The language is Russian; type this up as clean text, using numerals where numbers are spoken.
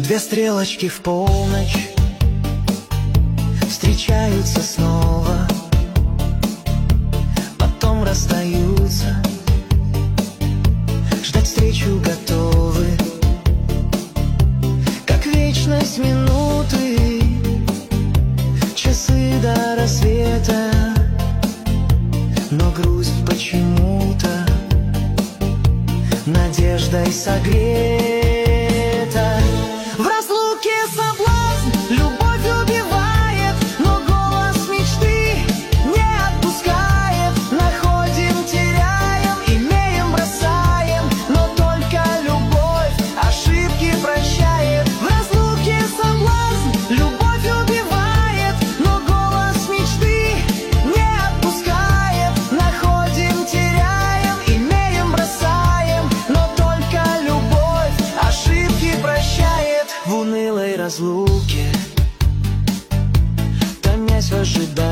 Две стрелочки в полночь встречаются снова, потом расстаются. Ждать встречу готовы, как вечность минуты, часы до рассвета. Но грусть почему-то надеждой согрета. В разлуке соблазн любовь убивает, но голос мечты не отпускает. Находим, теряем, имеем, бросаем, но только любовь ошибки прощает. В разлуке соблазн любовь убивает, но голос мечты не отпускает. Находим, теряем, имеем, бросаем, но только любовь ошибки прощает. В унылой разлуке, томясь в ожидании,